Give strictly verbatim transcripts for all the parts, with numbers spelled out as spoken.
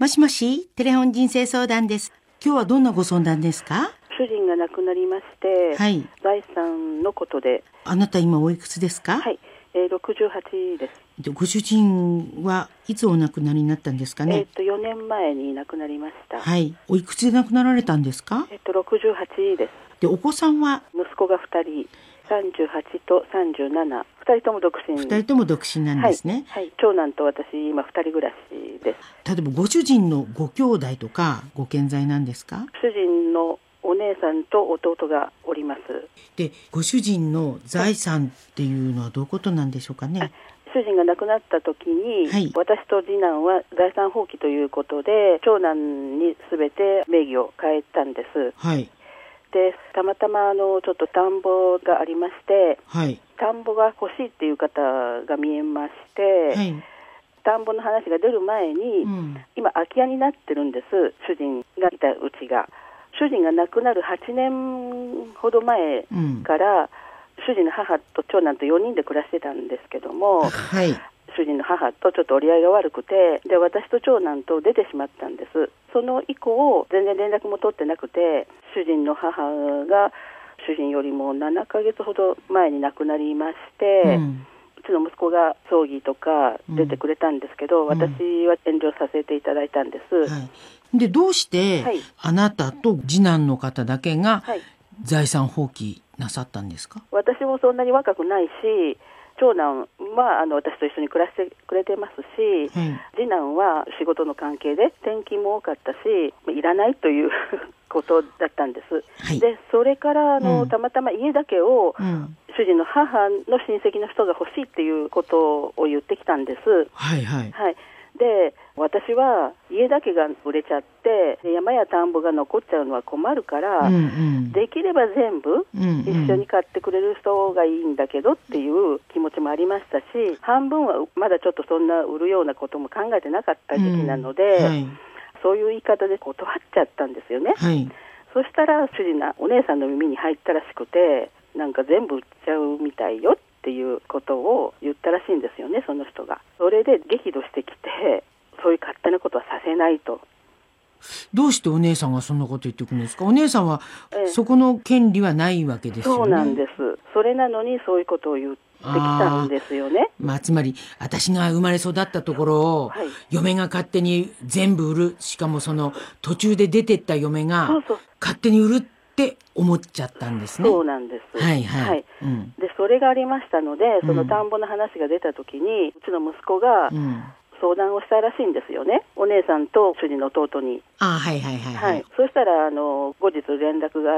もしもし、テレフォン人生相談です。今日はどんなご相談ですか？ 主人が亡くなりまして、 はい、 財産のことで。 あなた今おいくつですか？ はい、えー、ろくじゅうはちです。 でご主人はいつお亡くなりになったんですかね？ えー、とよねんまえに亡くなりました。 はい、おいくつで亡くなられたんですか？ えー、とろくじゅうはちです。 でお子さんは？ 息子がふたり、さんじゅうはちとさんじゅうなな、ふたりとも独身。 ふたりとも独身なんですね。 はいはい、長男と私今ふたり暮らしです。 例えばご主人のご兄弟とかご健在なんですか？ 主人のお姉さんと弟がおります。 でご主人の財産っていうのはどういうことなんでしょうかね？ 主人が亡くなった時に、はい、私と次男は財産放棄ということで長男に全て名義を変えたんです。 はい。 でたまたまあのちょっと田んぼがありまして、 はい、 田んぼが欲しいっていう方が見えまして、はい、田んぼの話が出る前に、うん、今空き家になってるんです。主人がいたうちが主人が亡くなるはちねんほど前から、うん、主人の母と長男とよにんで暮らしてたんですけども、はい、主人の母とちょっと折り合いが悪くて、で私と長男と出てしまったんです。その以降全然連絡も取ってなくて、主人の母が主人よりもななかげつほど前に亡くなりまして、うん、うちの息子が葬儀とか出てくれたんですけど、うん、私は遠慮させていただいたんです、 はい、でどうして、はい、あなたと次男の方だけが財産放棄なさったんですか？ 私もそんなに若くないし、長男はあの私と一緒に暮らしてくれてますし、はい、次男は仕事の関係で転勤も多かったしいらないということだったんです、はい、でそれからあの、うん、たまたま家だけを、うん、主人の母の親戚の人が欲しいっていうことを言ってきたんです。 はいはい、はい、 で私は家だけが売れちゃって山や田んぼが残っちゃうのは困るから、うんうん、できれば全部一緒に買ってくれる人がいいんだけどっていう気持ちもありましたし、半分はまだちょっとそんな売るようなことも考えてなかった時期なので、うんはい、そういう言い方で断っちゃったんですよね、はい、そしたら主人のお姉さんの耳に入ったらしくて、なんか全部売っちゃうみたいよっていうことを言ったらしいんですよね、その人が。それで激怒してきて、そういう勝手なことはさせないと。 どうしてお姉さんがそんなこと言ってくるんですか？お姉さんはそこの権利はないわけですよね。 そうなんです。それなのにそういうことを言ってきたんですよね。 まあ、つまり私が生まれ育ったところを、はい、嫁が勝手に全部売る、しかもその途中で出てった嫁が勝手に売るって思っちゃったんですね。 そうなんです。 はいはい、はいうん、でそれがありましたので、その田んぼの話が出た時に、うちの息子が、うん相談をしたらしいんですよね、お姉さんと主人の弟に。 あ、はいはいはい、はいはい、 そしたらあの後日連絡があって、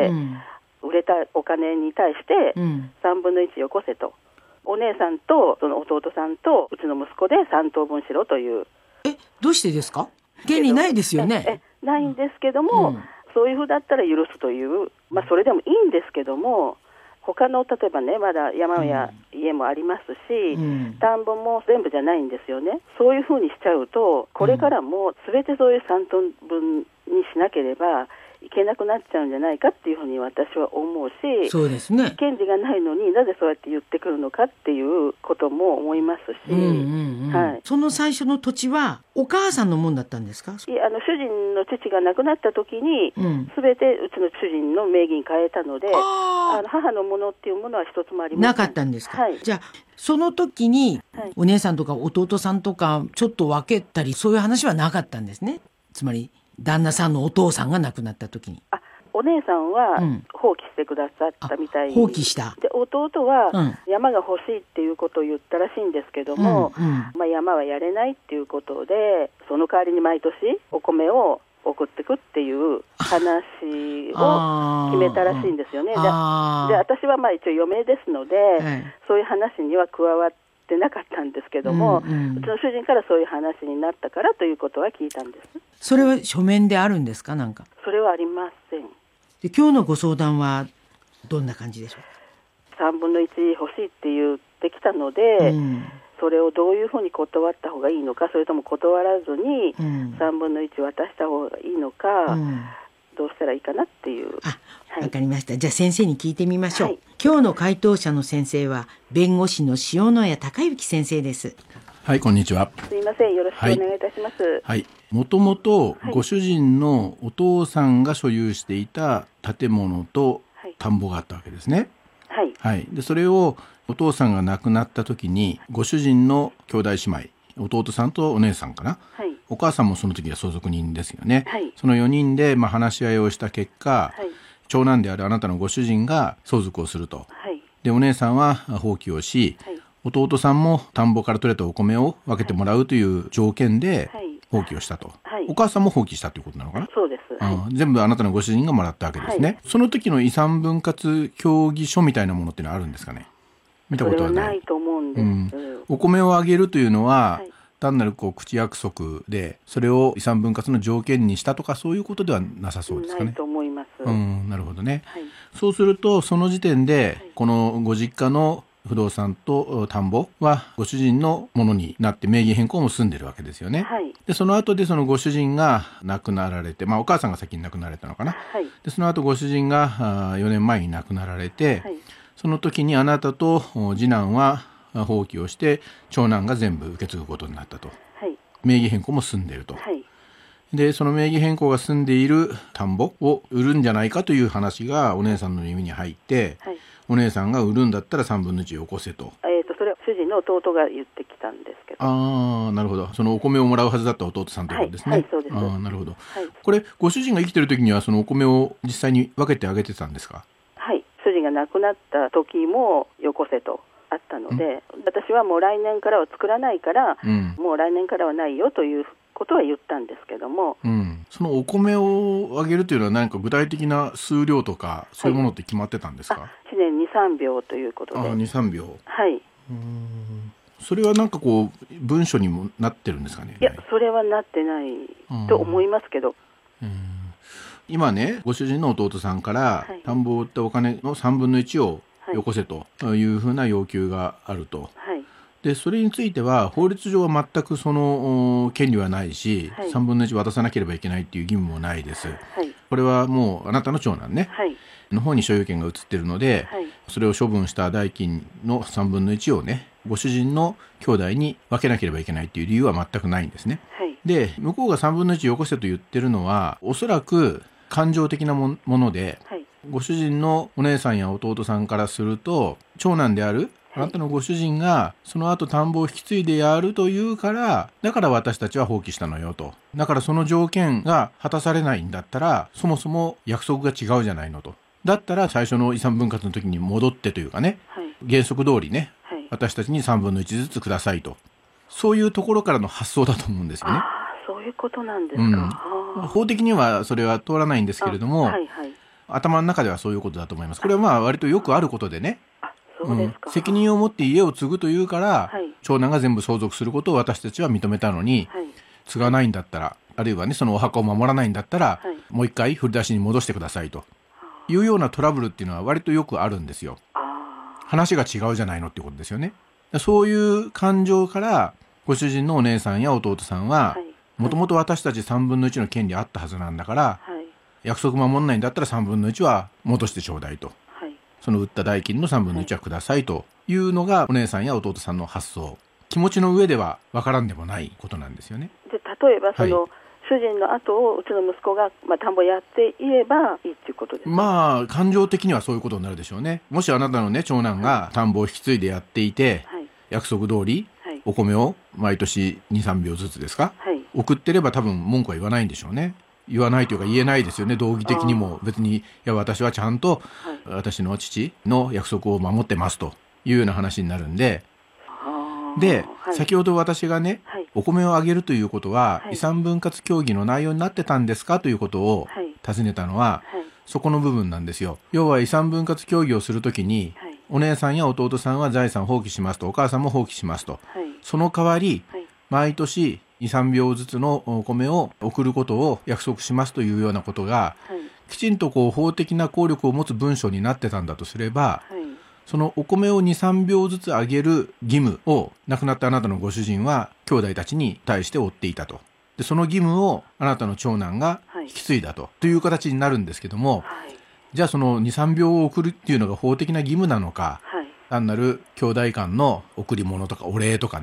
うん、売れたお金に対してさんぶんのいちよこせと、お姉さんとその弟さんとうちの息子でさんとうぶんしろという。 え、どうしてですか？権利ないですよね。 ええないんですけども、うん、そういうふうだったら許すという、まあ、それでもいいんですけども、他の例えばね、まだ山や家もありますし、うん、田んぼも全部じゃないんですよね。そういうふうにしちゃうと、これからも全てそういうさんとうぶんにしなければいけなくなっちゃうんじゃないかっていうふうに私は思うし、 そうですね、 権利がないのになぜそうやって言ってくるのかっていうことも思いますし、うんうんうんはい、その最初の土地はお母さんのもんだったんですか？ いや、あの主人の父が亡くなった時に、うん、全てうちの主人の名義に変えたので、ああの母のものっていうものは一つもありません。 なかったんですか？ はい、 じゃあその時にお姉さんとか弟さんとかちょっと分けたりそういう話はなかったんですね。つまり旦那さんのお父さんが亡くなった時に。 あ、お姉さんは放棄してくださったみたい、 うん、放棄した。 で弟は山が欲しいっていうことを言ったらしいんですけども、うんうんまあ、山はやれないっていうことで、その代わりに毎年お米を送ってくっていう話を決めたらしいんですよね。で, で私はまあ一応嫁ですので、はい、そういう話には加わってなかったんですけども、うんうん、うちの主人からそういう話になったからということは聞いたんです。 それは書面であるんですか？なんかそれはありません。 で今日のご相談はどんな感じでしょう？ さんぶんのいち欲しいって言ってきたので、うん、それをどういうふうに断った方がいいのか、それとも断らずにさんぶんのいち渡した方がいいのか、うん、どうしたらいいかなっていう。 あ、はい、わかりました。じゃあ先生に聞いてみましょう、はい、今日の回答者の先生は弁護士の塩野谷隆之先生です。 はい、こんにちは。 すいません、よろしくお願いいたします。 はい、はい、 もともとご主人のお父さんが所有していた建物と田んぼがあったわけですね。 はい、 はい、でそれをお父さんが亡くなった時にご主人の兄弟姉妹、弟さんとお姉さんかな、 はい、 お母さんもその時は相続人ですよね、 はい、 そのよにんでまあ話し合いをした結果、 はい、 長男であるあなたのご主人が相続をすると、 はい、 でお姉さんは放棄をし、はい、弟さんも田んぼから取れたお米を分けてもらうという条件で放棄をしたと、はい、お母さんも放棄したということなのかな。 そうです、 はい、全部あなたのご主人がもらったわけですね、はい、その時の遺産分割協議書みたいなものってのはあるんですかね。見たことはない。 それはないと思うんです、うん、 お米をあげるというのは、はい、単なるこう口約束でそれを遺産分割の条件にしたとかそういうことではなさそうですかね。 ないと思います、 うん、なるほどね、 はい、 そうするとその時点で、はい、このご実家の不動産と田んぼはご主人のものになって名義変更も済んでるわけですよね、はい、でその後でそのご主人が亡くなられて、まあ、お母さんが先に亡くなられたのかな、はい、でその後ご主人がよねんまえに亡くなられて、はい、その時にあなたと次男は放棄をして長男が全部受け継ぐことになったと、はい、名義変更も済んでいると、はい、でその名義変更が済んでいる田んぼを売るんじゃないかという話がお姉さんの耳に入って、はい、お姉さんが売るんだったらさんぶんのいちよこせと、 えーと、それは主人の弟が言ってきたんですけど。 ああ、なるほど。そのお米をもらうはずだった弟さんということですね。はい、はい、そうです。ああ、なるほど、はい、これご主人が生きてる時にはそのお米を実際に分けてあげてたんですか。 はい、主人が亡くなった時もよこせとあったので、私はもう来年からは作らないから、うん、もう来年からはないよということは言ったんですけども、 うん、そのお米をあげるというのは何か具体的な数量とかそういうものって決まってたんですか。はい、 いちねんに、さんびょうということで。 ああ、に、さんびょう。 はい。 うーん、それはなんかこう文書にもなってるんですかね。 いや、それはなってないと思いますけど、 うん、今ねご主人の弟さんから、はい、田んぼを売ったお金のさんぶんのいちをよこせというふうな要求があると、はい、でそれについては法律上は全くその権利はないし、はい、さんぶんのいち渡さなければいけないっていう義務もないです、はい、これはもうあなたの長男ね、はい、の方に所有権が移っているので、はい、それを処分した代金のさんぶんのいちをねご主人の兄弟に分けなければいけないっていう理由は全くないんですね、はい、で向こうがさんぶんのいちよこせと言ってるのはおそらく感情的なもので、はい、ご主人のお姉さんや弟さんからすると長男であるあなたのご主人がその後田んぼを引き継いでやるというからだから私たちは放棄したのよと、だからその条件が果たされないんだったらそもそも約束が違うじゃないのと、だったら最初の遺産分割の時に戻ってというかね、はい、原則通りね、はい、私たちにさんぶんのいちずつくださいと、そういうところからの発想だと思うんですよね。 あ、そういうことなんですか、 うん、法的にはそれは通らないんですけれども、はいはい、頭の中ではそういうことだと思います。これはまあ割とよくあることでね、 そうですか、 うん、責任を持って家を継ぐというから、はい、長男が全部相続することを私たちは認めたのに、はい、継がないんだったらあるいはねそのお墓を守らないんだったら、はい、もう一回振り出しに戻してくださいというようなトラブルっていうのは割とよくあるんですよ。話が違うじゃないのっていうことですよね。そういう感情からご主人のお姉さんや弟さんはもともと私たちさんぶんのいちの権利あったはずなんだから、はい、約束守んないんだったらさんぶんのいちは戻してちょうだいと、はい、その売った代金のさんぶんのいちはくださいというのがお姉さんや弟さんの発想、気持ちの上では分からんでもないことなんですよね。 で例えばその、はい、主人の後をうちの息子が、まあ、田んぼやっていればいいっていうことですか。 まあ感情的にはそういうことになるでしょうね。もしあなたのね長男が田んぼを引き継いでやっていて、はい、約束通り、はい、お米を毎年に、さんびょうずつですか、はい、送ってれば多分文句は言わないんでしょうね。言わないというか言えないですよね。道義的にも別にいや私はちゃんと私の父の約束を守ってますというような話になるんで、で、はい、先ほど私がね、はい、お米をあげるということは、はい、遺産分割協議の内容になってたんですかということを尋ねたのは、はい、そこの部分なんですよ。要は遺産分割協議をするときに、はい、お姉さんや弟さんは財産放棄しますと、お母さんも放棄しますと、はい、その代わり、はい、毎年に、さんびょうずつのお米を送ることを約束しますというようなことが、はい、きちんとこう法的な効力を持つ文書になってたんだとすれば、はい、そのお米をに、さんびょうずつあげる義務を亡くなったあなたのご主人は兄弟たちに対して負っていたと。でその義務をあなたの長男が引き継いだと、はい、という形になるんですけども、はい、じゃあそのに、さんびょうを送るっていうのが法的な義務なのか、はい、単なる兄弟間の贈り物とかお礼とかね、はい、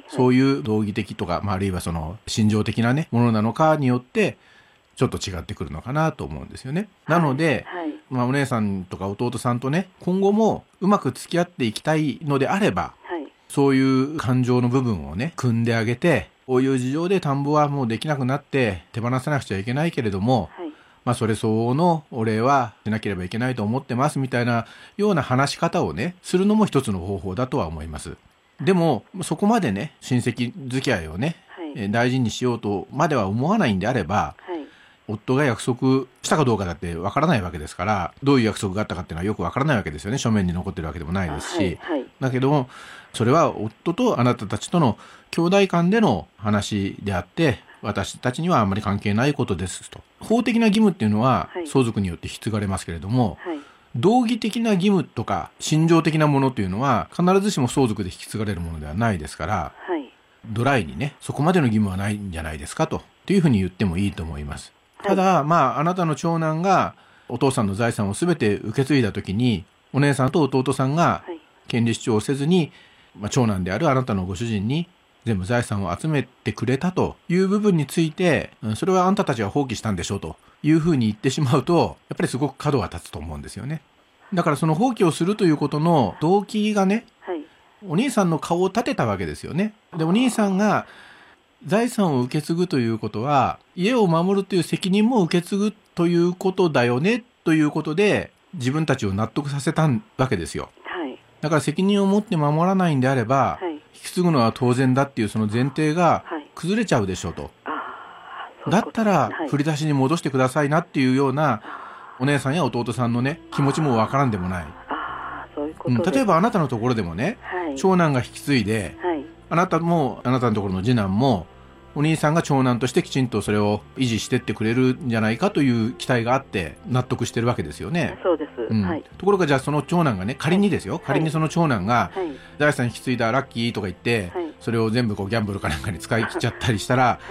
そういう道義的とか、まあ、あるいはその心情的なねものなのかによってちょっと違ってくるのかなと思うんですよね。なので、 はいはい、 まあ、お姉さんとか弟さんとね今後もうまく付き合っていきたいのであれば、 はい、 そういう感情の部分をね組んであげて、こういう事情で田んぼはもうできなくなって手放さなくちゃいけないけれども、はい、まあ、それ相応のお礼はしなければいけないと思ってますみたいなような話し方をねするのも一つの方法だとは思います。でもそこまでね親戚付き合いをね、はい、大事にしようとまでは思わないんであれば、はい、夫が約束したかどうかだってわからないわけですから、どういう約束があったかっていうのはよくわからないわけですよね。書面に残ってるわけでもないですし、はいはい、だけどもそれは夫とあなたたちとの兄弟間での話であって私たちにはあんまり関係ないことですと。法的な義務っていうのは相続によって引き継がれますけれども、はい、道義的な義務とか心情的なものというのは必ずしも相続で引き継がれるものではないですから、はい、ドライにねそこまでの義務はないんじゃないですかとっていうふうに言ってもいいと思います。ただまああなたの長男がお父さんの財産を全て受け継いだ時にお姉さんと弟さんが権利主張をせずに、まあ、長男であるあなたのご主人に全部財産を集めてくれたという部分について、それはあんたたちは放棄したんでしょうというふうに言ってしまうとやっぱりすごく角が立つと思うんですよね。だからその放棄をするということの動機がね、はい、お兄さんの顔を立てたわけですよね。でお兄さんが財産を受け継ぐということは家を守るという責任も受け継ぐということだよねということで自分たちを納得させたわけですよ、はい、だから責任を持って守らないんであれば、はい、引き継ぐのは当然だっていうその前提が崩れちゃうでしょうと、はい、あだったら振り出しに戻してくださいなっていうようなお姉さんや弟さんのね気持ちもわからんでもない。 あそういうことです、 うん、例えばあなたのところでもね、はい、長男が引き継いで、はい、あなたもあなたのところの次男もお兄さんが長男としてきちんとそれを維持してってくれるんじゃないかという期待があって納得してるわけですよね。 そうです、うんはい、 ところがじゃあその長男がね仮にですよ、はい、仮にその長男が財産引き継いだラッキーとか言って、はい、それを全部こうギャンブルかなんかに使い切っちゃったりしたら、はい、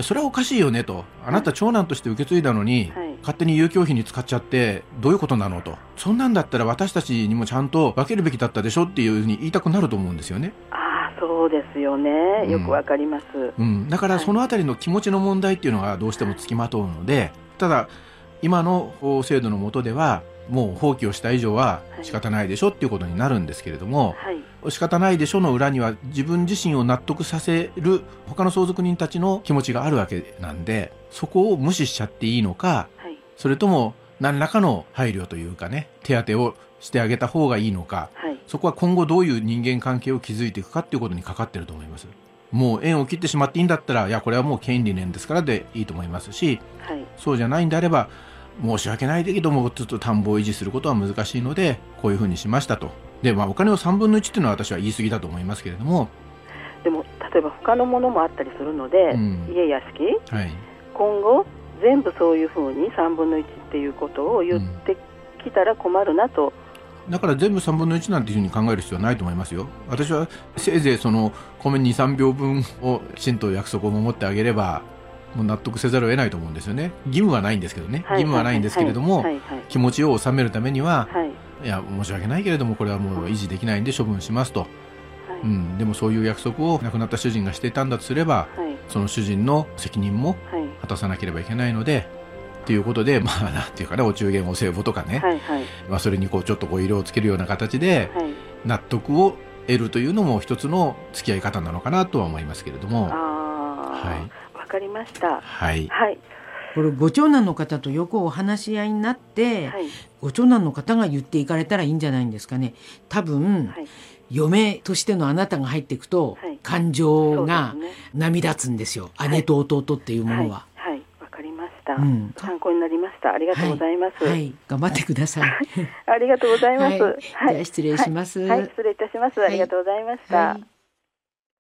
それはおかしいよねと。あなた長男として受け継いだのに、はい、勝手に遊興費に使っちゃってどういうことなのと。そんなんだったら私たちにもちゃんと分けるべきだったでしょっていうふうに言いたくなると思うんですよね。 そうですよね、よくわかります、 うんうん、だからそのあたりの気持ちの問題っていうのがどうしてもつきまとうので、ただ今の法制度の下ではもう放棄をした以上は仕方ないでしょっていうことになるんですけれども、はい、仕方ないでしょの裏には自分自身を納得させる他の相続人たちの気持ちがあるわけなんで、そこを無視しちゃっていいのか、はい、それとも何らかの配慮というかね手当てをしてあげた方がいいのか、はい、そこは今後どういう人間関係を築いていくかっていうことにかかってると思います。もう縁を切ってしまっていいんだったらいやこれはもう権利念ですからでいいと思いますし、はい、そうじゃないんであれば申し訳ないけどもちょっと田んぼを維持することは難しいのでこういうふうにしましたと。で、まあ、お金をさんぶんのいちっていうのは私は言い過ぎだと思いますけれども、 でも例えば他のものもあったりするので、うん、家屋敷、はい、今後全部そういうふうにさんぶんのいちっていうことを言ってきたら困るなと、 うん、だから全部さんぶんのいちなんていうふうに考える必要はないと思いますよ。私はせいぜいその米にさんびょうぶんをきちんと約束を守ってあげればもう納得せざるを得ないと思うんですよね。義務はないんですけどね、義務はないんですけれども、気持ちを収めるためには、はい、いや申し訳ないけれどもこれはもう維持できないんで処分しますと、はいうん、でもそういう約束を亡くなった主人がしていたんだとすれば、はい、その主人の責任も果たさなければいけないので、はい、っていうことでまあなんていうかねお中元お歳暮とかね、はいはいまあ、それにこうちょっとこう色をつけるような形で納得を得るというのも一つの付き合い方なのかなとは思いますけれども。 あ、はいわかりました。 はい。 はい。 これご長男の方とよくお話し合いになって、はい、ご長男の方が言っていかれたらいいんじゃないんですかね。多分、はい、嫁としてのあなたが入っていくと、はい、感情が波立つんですよ。はい、姉と弟っていうものは。 はい。はい、わかりました、うん。参考になりました。ありがとうございます。 はい。はい、頑張ってください。 ありがとうございます。はい。 じゃあ失礼します。 はい。はい、失礼いたします。ありがとうございました。はいはい